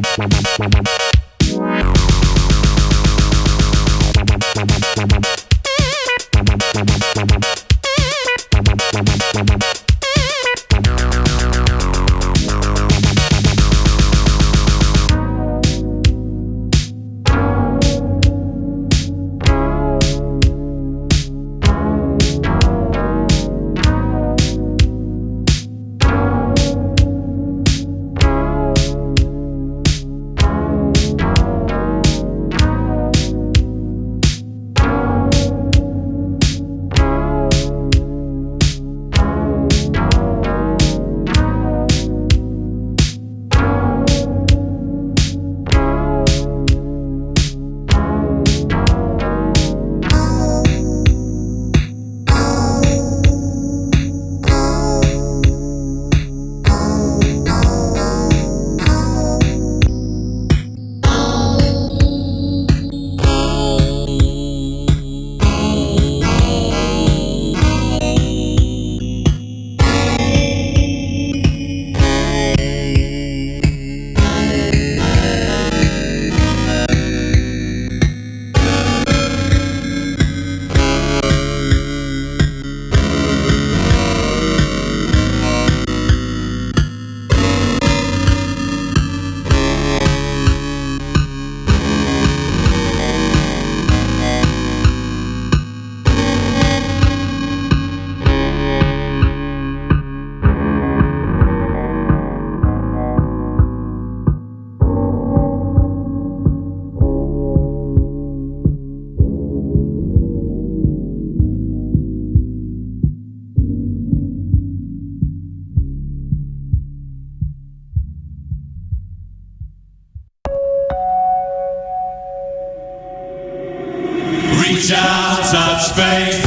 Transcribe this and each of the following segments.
Reach out, touch faith.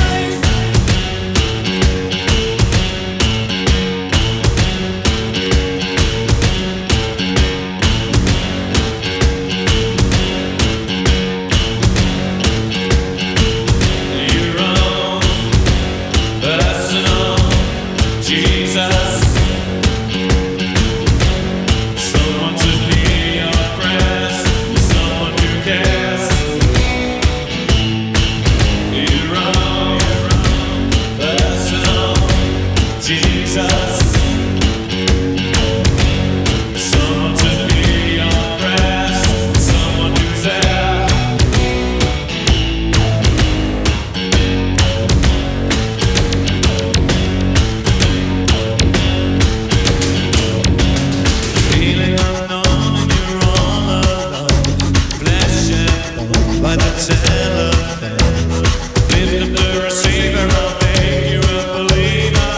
Your own personal Jesus. Someone to hear your prayers, someone who cares. Your own personal Jesus. Someone to hear your prayers, someone who's there. Feeling unknown and you're all alone. Flesh and bone by the telephone. Lift up the receiver, I'll make you a believer.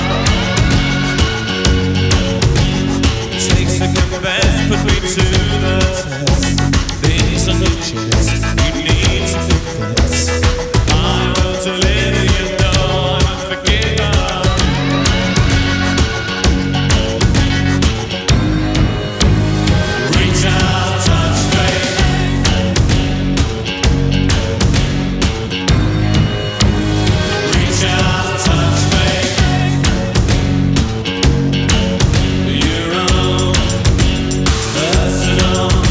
Take second best, put me to the test. Things on your chest, you need to confess. I will deliver you, know I'm a forgiver. Reach out, touch faith. Reach out, touch faith. Your own personal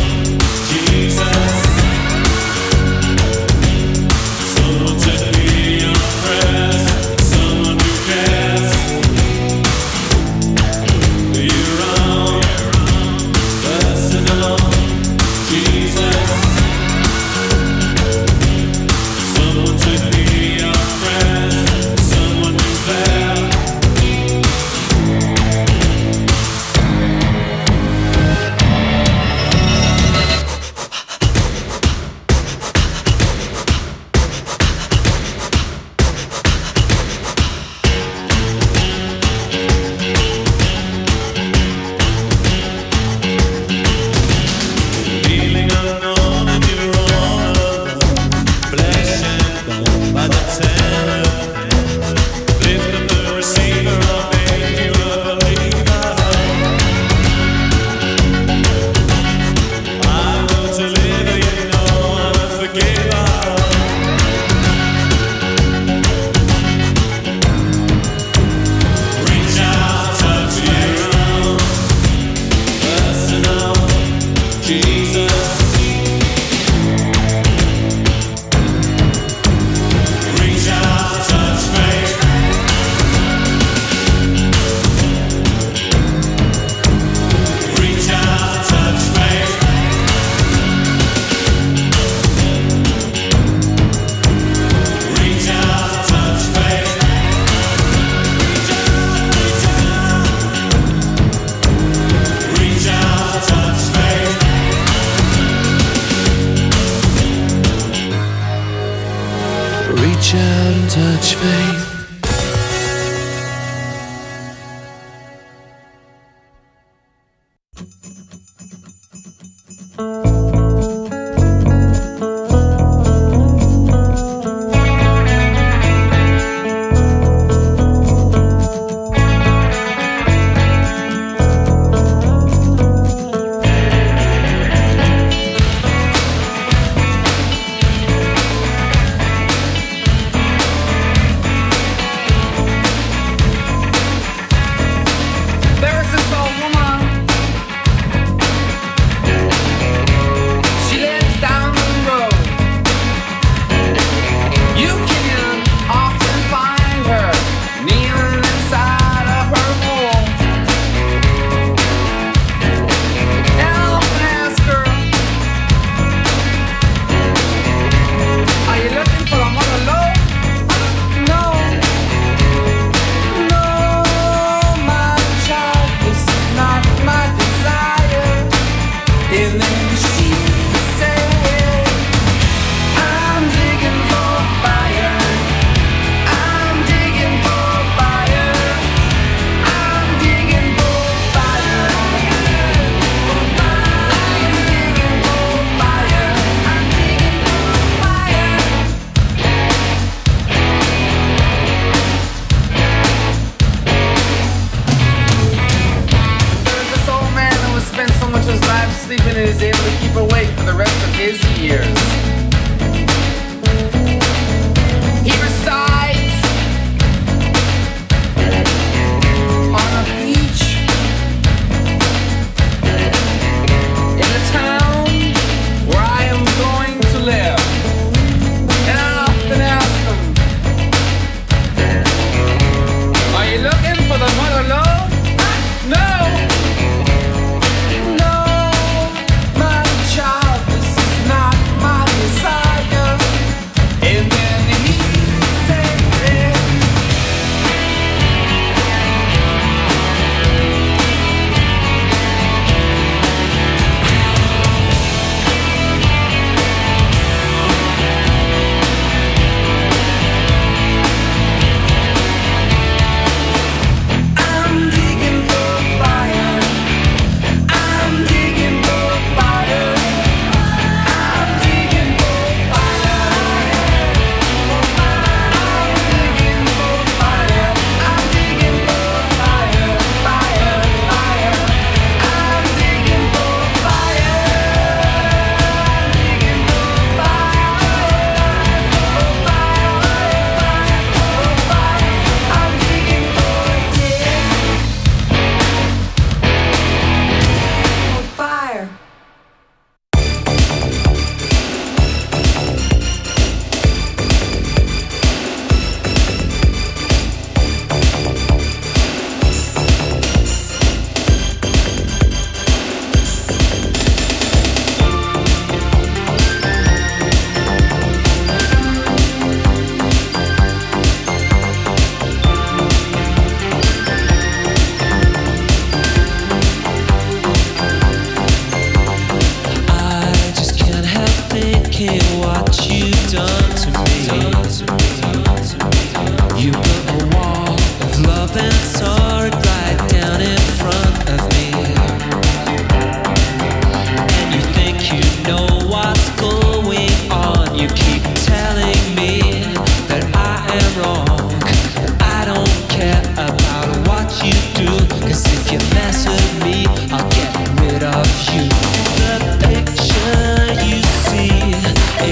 reach out and touch faith. I'll get rid of you. The picture you see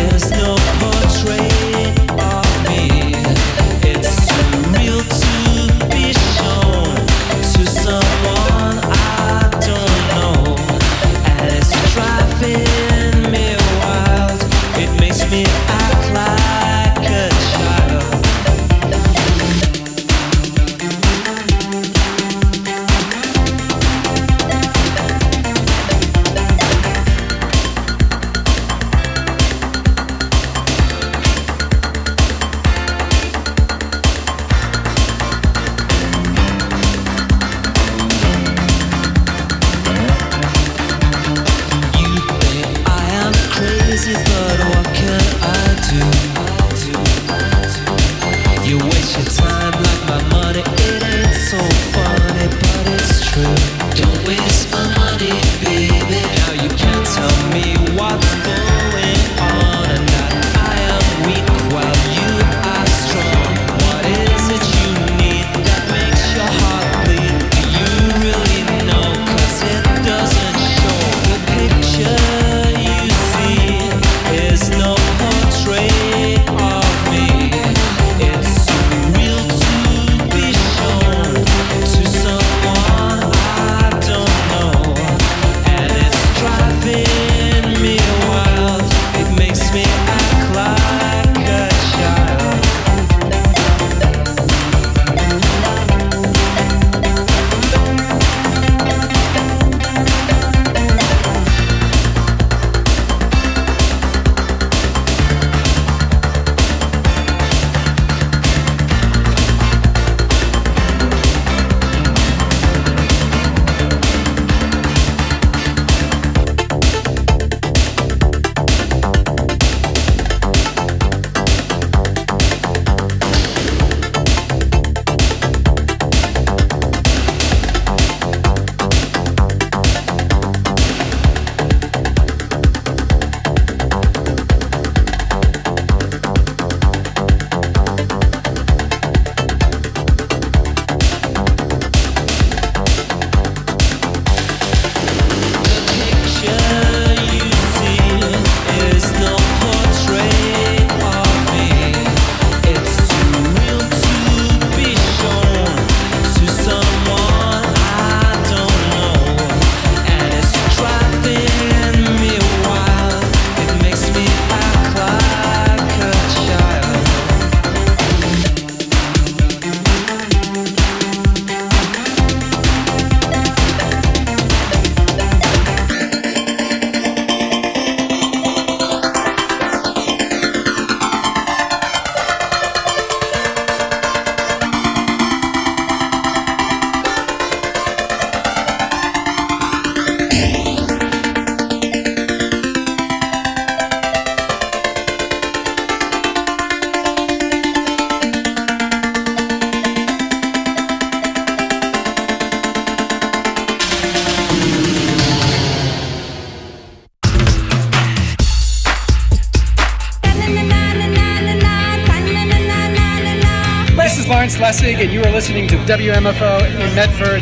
Lance Lessig, and you are listening to WMFO in Medford.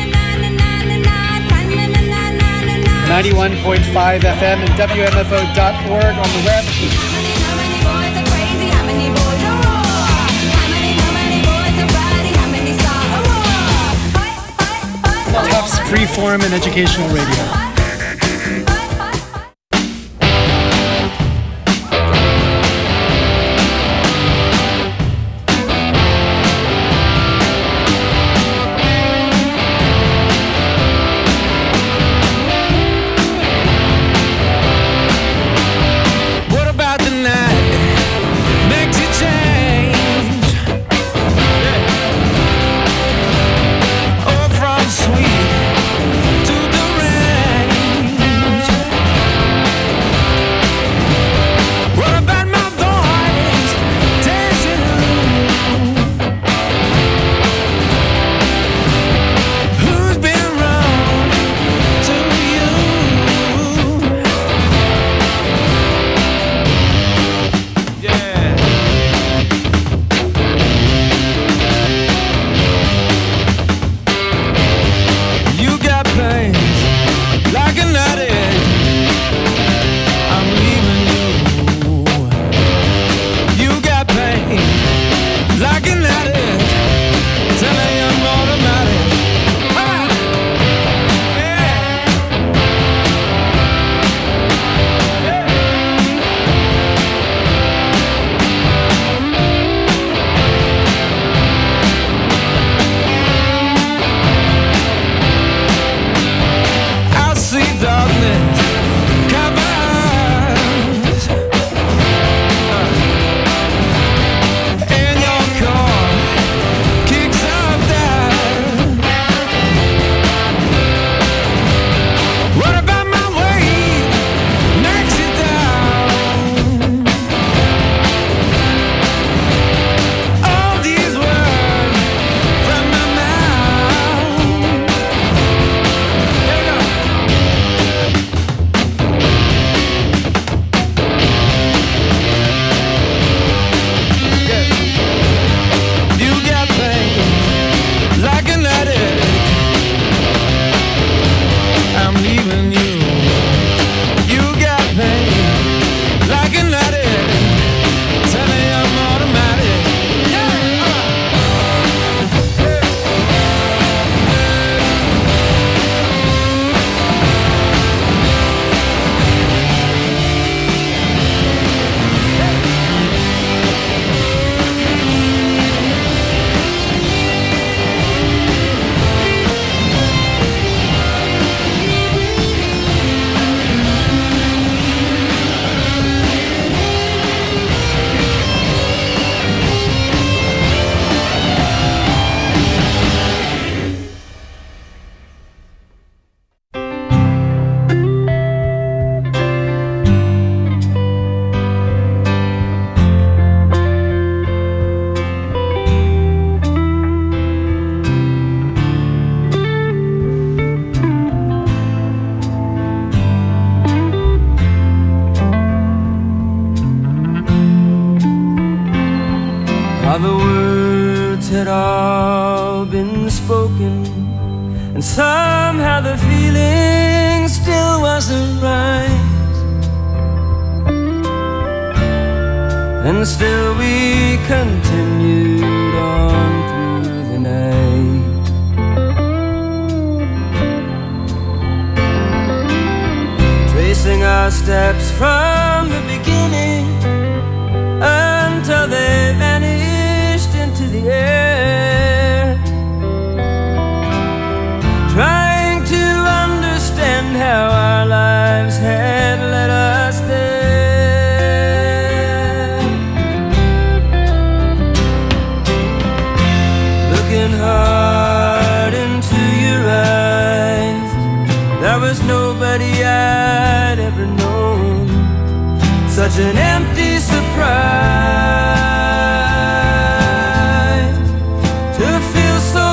91.5 FM and WMFO.org on the web. Tufts Freeform and Educational Radio. had all been spoken, and somehow the feeling still wasn't right. And still we continued on through the night. Tracing our steps from the beginning until they vanished into the air, trying to understand how our lives had led us there. Looking hard into your eyes, there was nobody I'd ever known. Such an empty surprise to feel so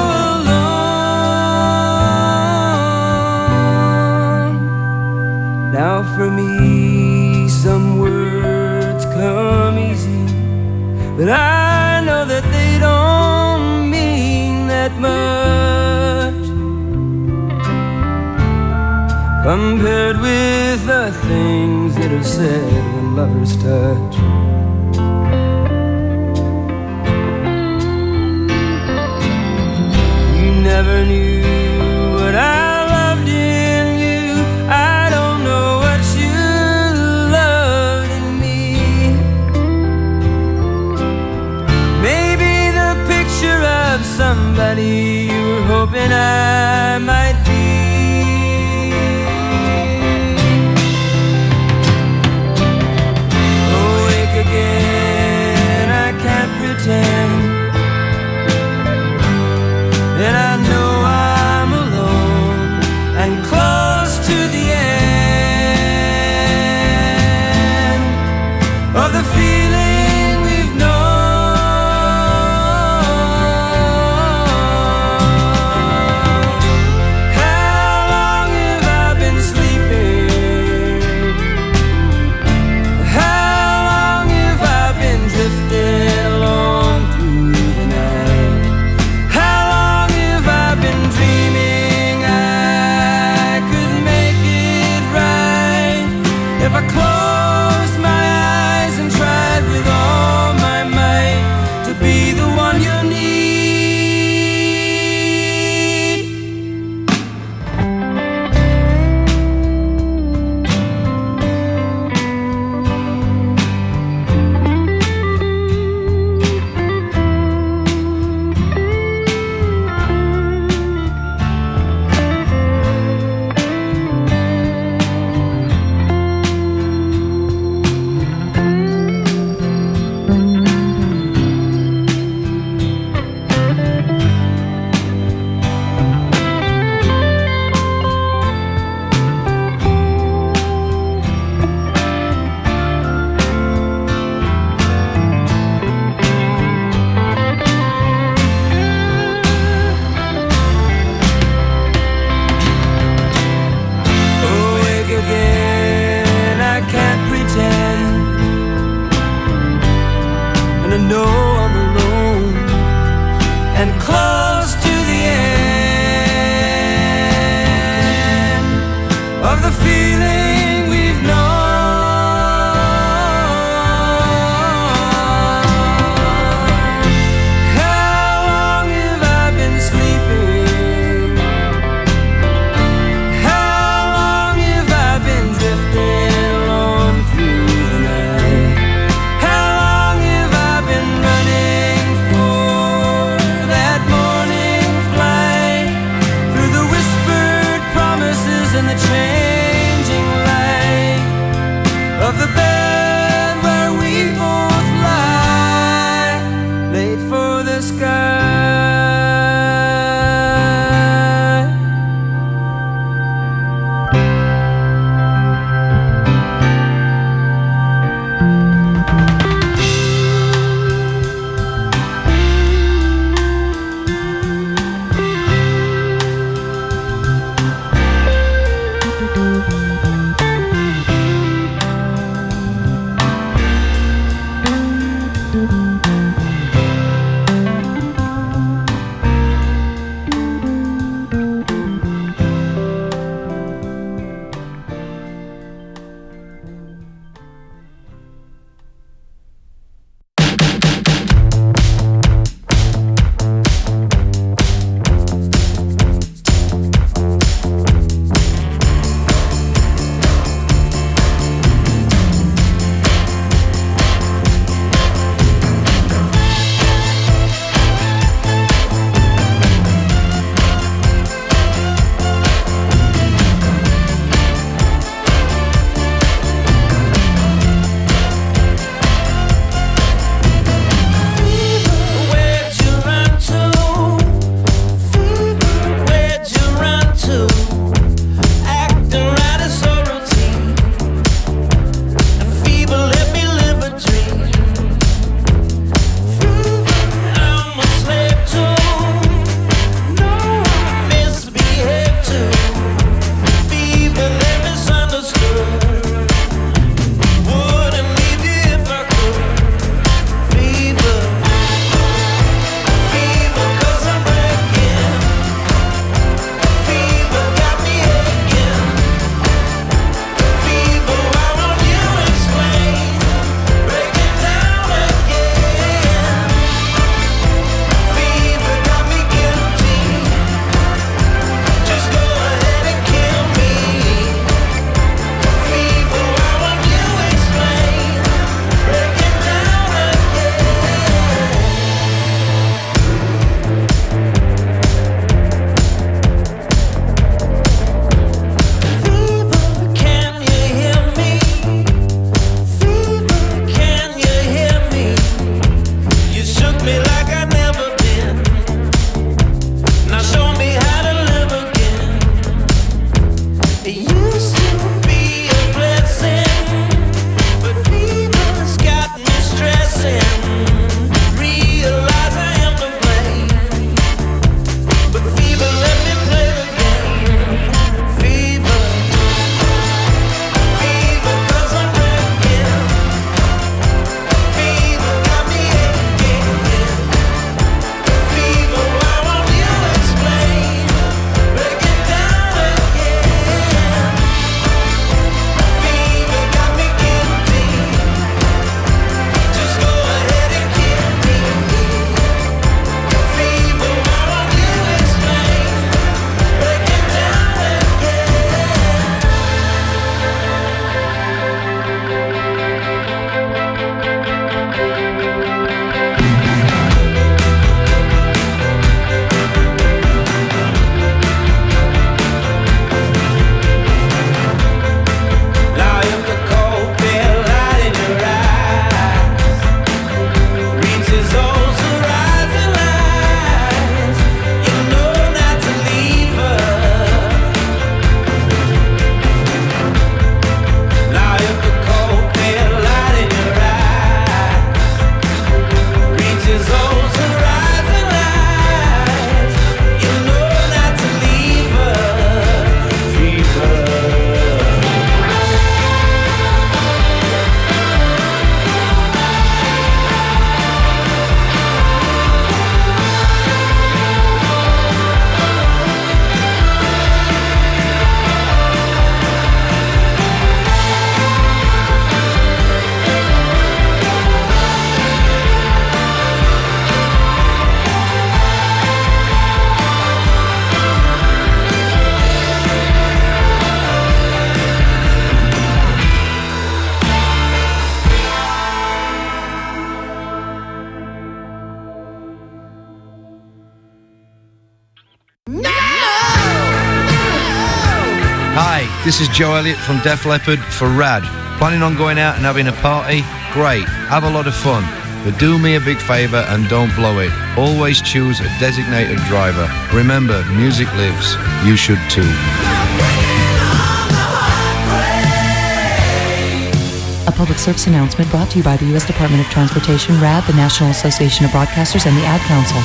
alone. Now for me some words come easy, but I know that they don't compared with the things that are said when lovers touch. You never knew what I loved in you. I don't know what you loved in me. Maybe the picture of somebody you were hoping I might be. Again, I can't pretend, and I know I'm alone and close to the end of the feeling we've known. How long have I been sleeping? Drifting along through the night. How long have I been dreaming I could make it right if I closed my eyes and tried with all my might to be the one you need? Again, I can't pretend, and I know I'm alone and close to the end of the feeling we've known. How long have I been sleeping? Drifting along through the night. How long have I been running for that morning flight through the whispered promises and the changing light? This is Joe Elliott from Def Leppard for Rad. Planning on going out and having a party? Great, have a lot of fun. But do me a big favour and don't blow it. Always choose a designated driver. Remember, music lives. You should too. A public service announcement brought to you by the U.S. Department of Transportation, RAD, the National Association of Broadcasters, and the Ad Council.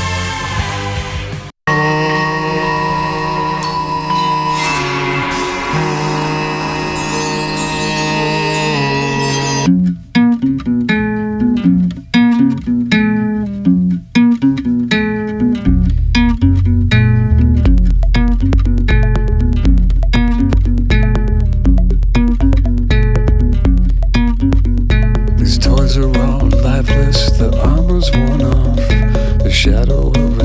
These toys are all lifeless, the armor's worn off, the shadow of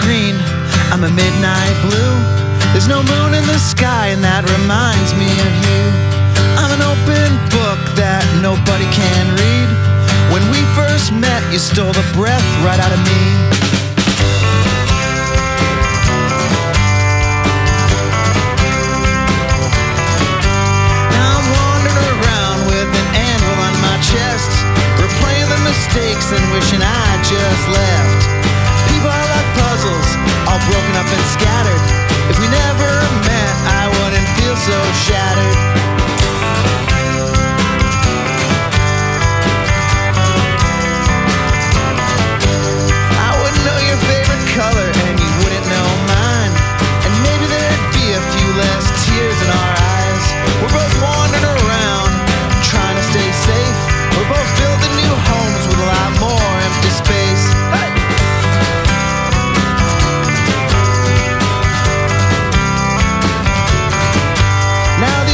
green, I'm a midnight blue. There's no moon in the sky and that reminds me of you. I'm an open book that nobody can read. When we first met, you stole the breath right out of me. Now I'm wandering around with an anvil on my chest, replaying the mistakes and wishing I just left. People are like puzzles, all broken up and scattered. If we never met, I wouldn't feel so shattered. I wouldn't know your favorite color and you wouldn't know mine. And maybe there'd be a few less tears in our eyes. We're both wandering around, trying to stay safe. We're both building new homes with a lot more empty space. Hey! Now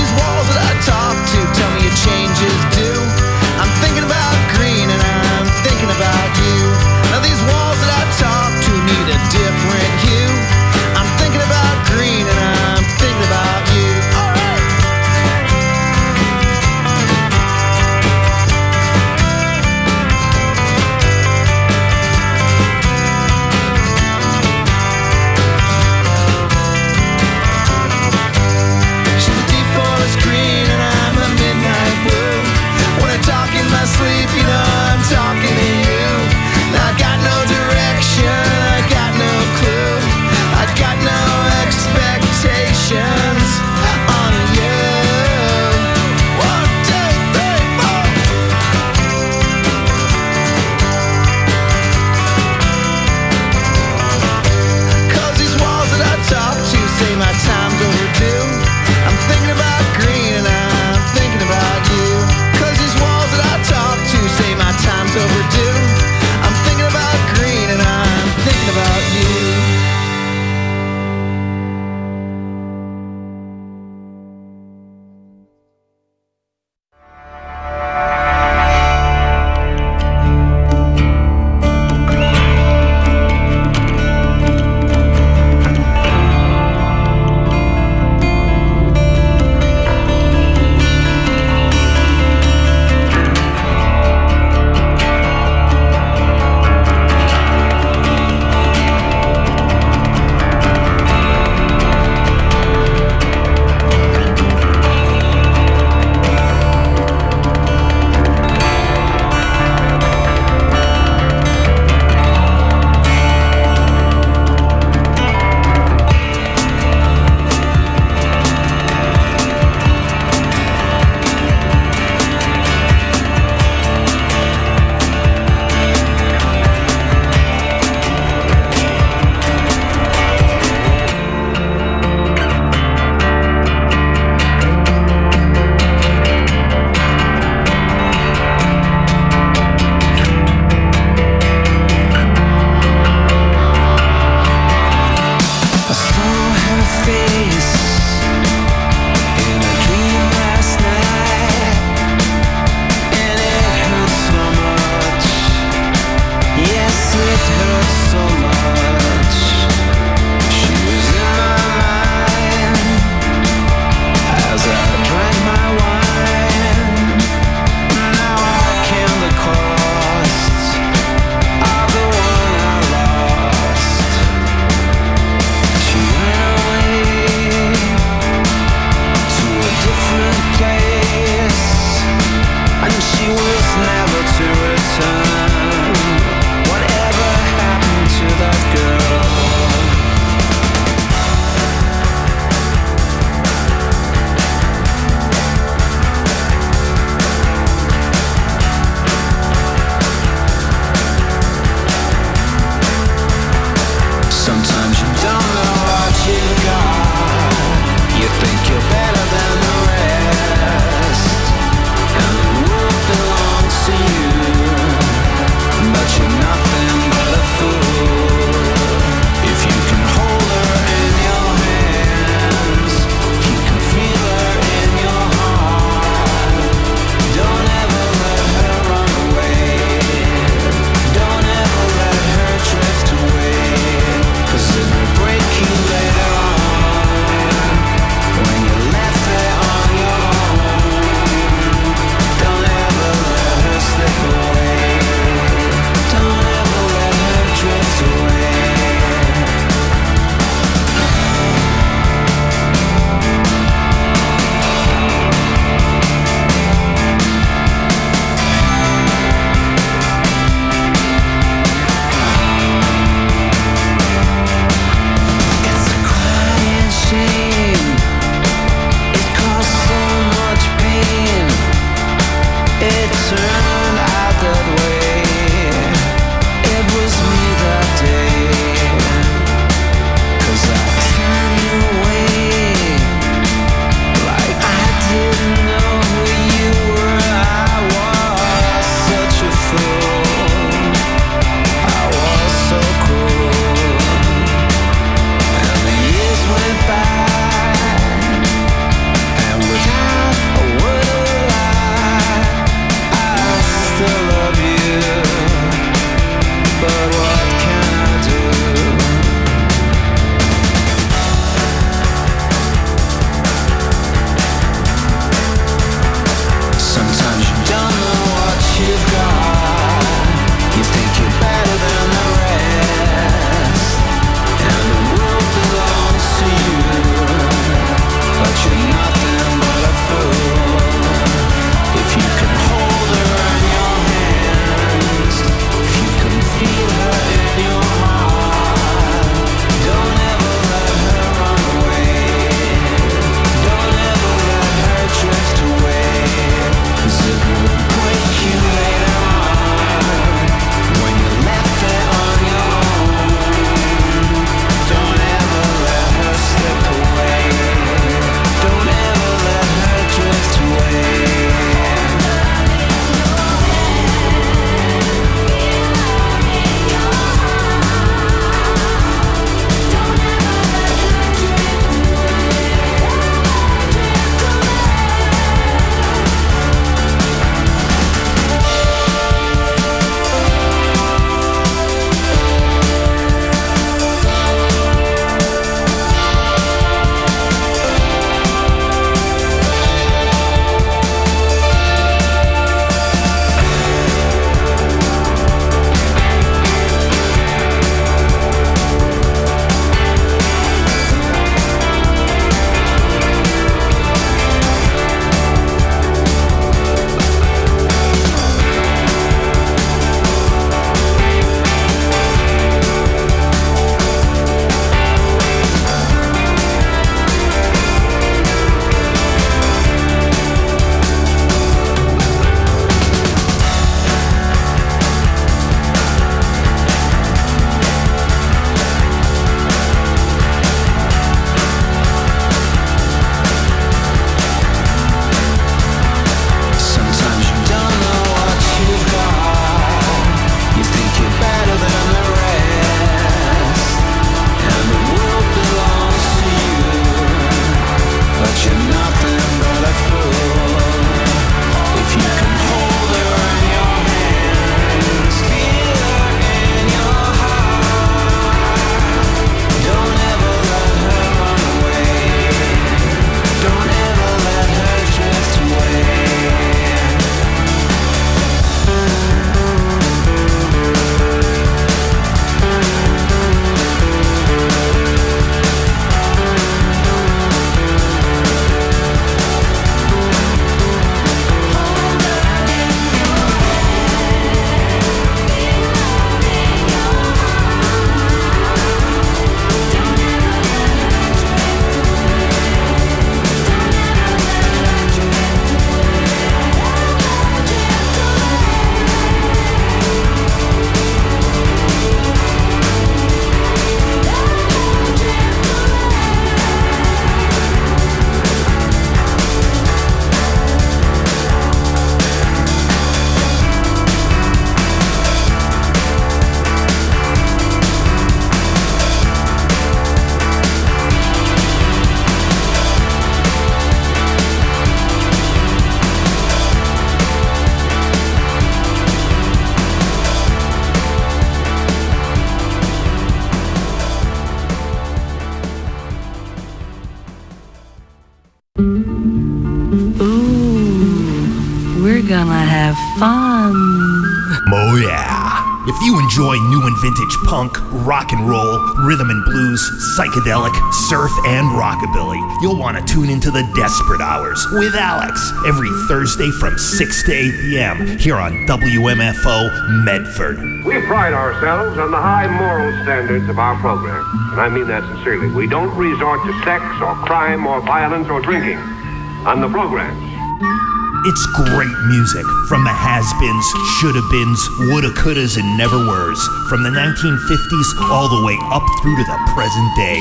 have fun. Oh yeah. If you enjoy new and vintage punk, rock and roll, rhythm and blues, psychedelic, surf, and rockabilly, you'll want to tune into the Desperate Hours with Alex every Thursday from 6 to 8 p.m. here on WMFO Medford. We pride ourselves on the high moral standards of our program, and I mean that sincerely. We don't resort to sex or crime or violence or drinking on the programs. It's great music from the has-beens, shoulda-beens, woulda-couldas, and never-weres, from the 1950s all the way up through to the present day.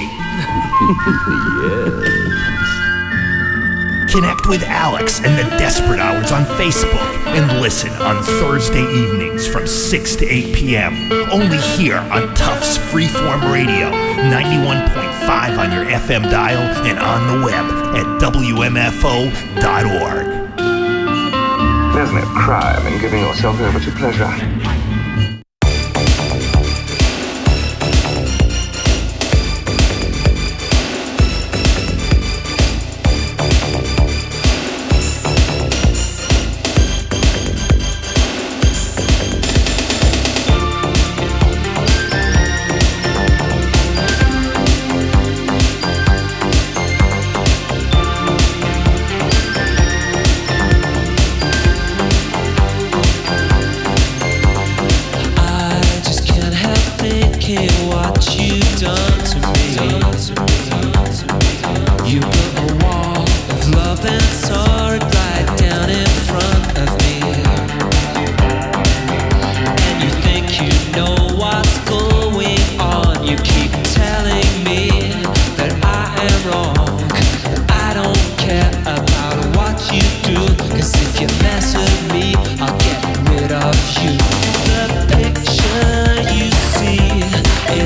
Yes. Connect with Alex and the Desperate Hours on Facebook and listen on Thursday evenings from 6 to 8 p.m. only here on Tufts Freeform Radio, 91.5 on your FM dial and on the web at WMFO.org. There's no crime in giving yourself over to pleasure. I'll get rid of you. The picture you see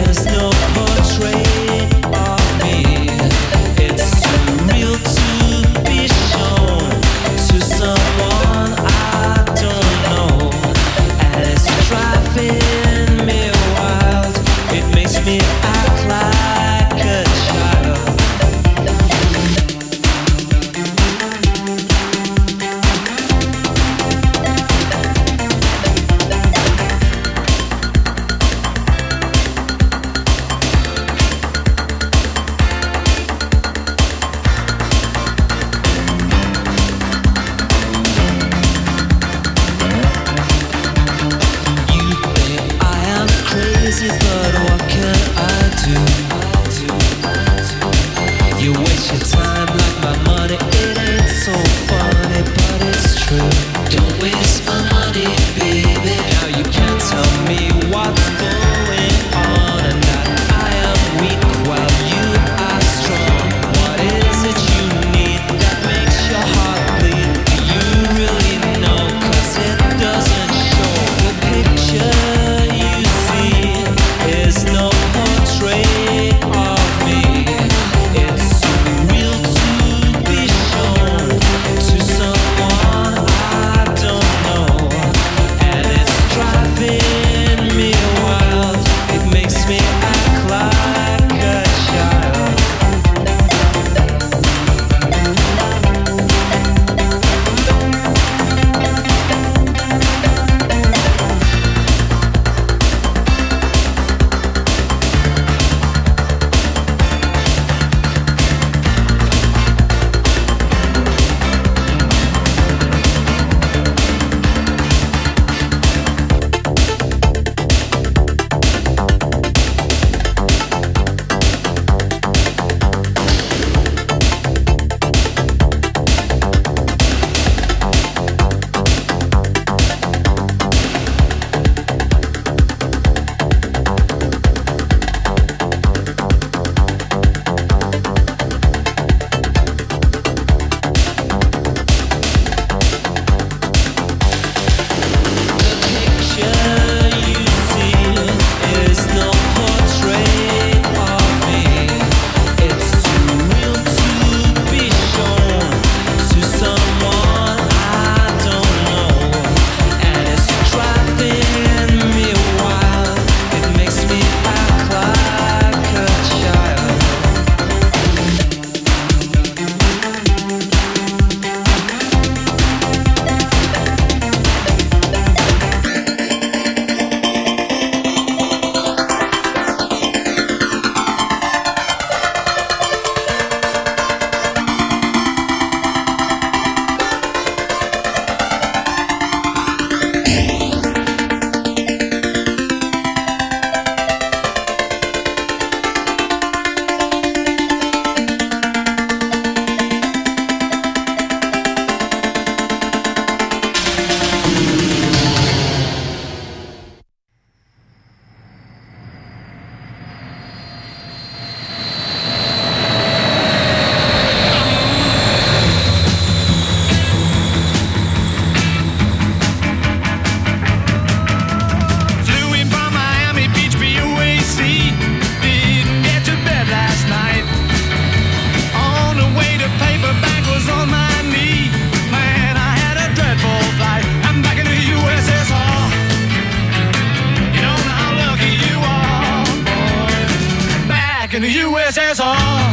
in the USSR.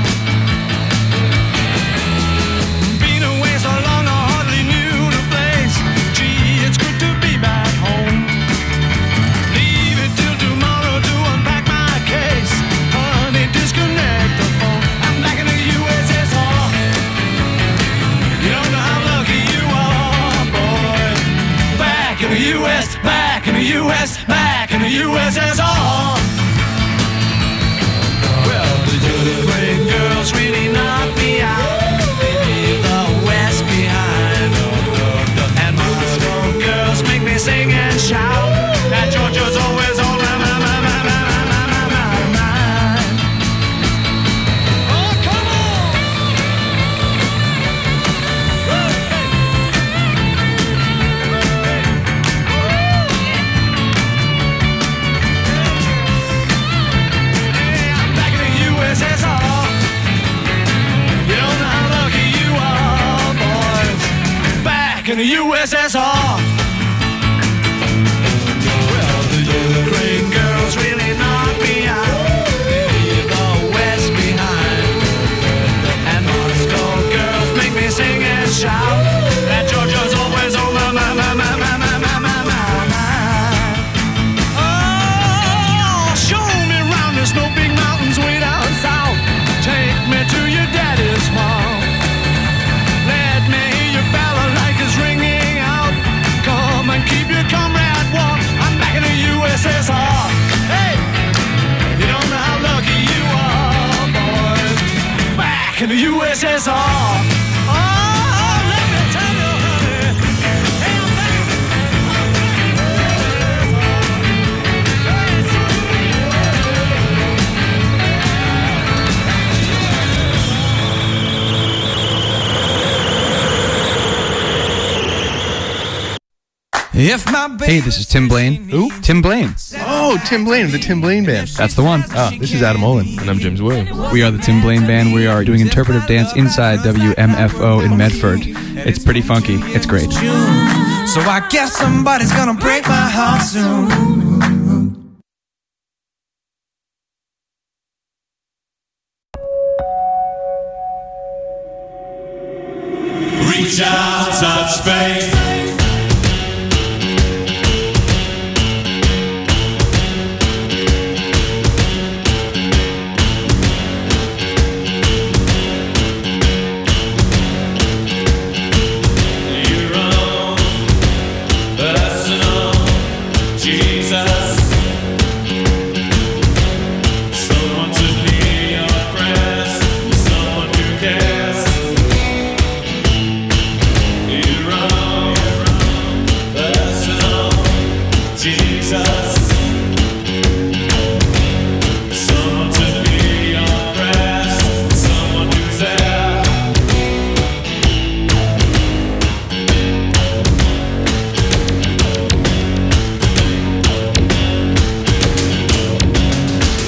Been away so long I hardly knew the place. Gee, it's good to be back home. Leave it till tomorrow to unpack my case. Honey, disconnect the phone. I'm back in the USSR. You don't know how lucky you are, boy. Back in the US, back in the US, back in the USSR. Well, the great girls really knock me out. Leave the West behind. And Moscow girls make me sing and shout. That Georgia's always on my mind. Oh, come on! Hey, I'm back in the USSR. You don't know how lucky you are, boys. Back in the USSR. Well, the Ukraine girls really knock me out. They leave the West behind. And Moscow girls make me sing and shout. That Georgia's always on my mind. Oh, show me round the snow big mountains way down south. Take me to your daddy's farm. Let me hear your balalaikas ringing out. Come and keep your comrade warm. I'm back in the USSR. Hey, you don't know how lucky you are, boys. Back in the USSR. Oh, let me tell you, honey. Hey, I'm back. If my Hey, this is Tim Blaine. Who? Tim Blaine. Oh, Tim Blaine of the Tim Blaine Band. That's the one. This is Adam Olin. And I'm James Williams. We are the Tim Blaine Band. We are doing interpretive dance inside WMFO in Medford. It's pretty funky. It's great. So I guess somebody's gonna break my heart soon. Reach out, touch faith.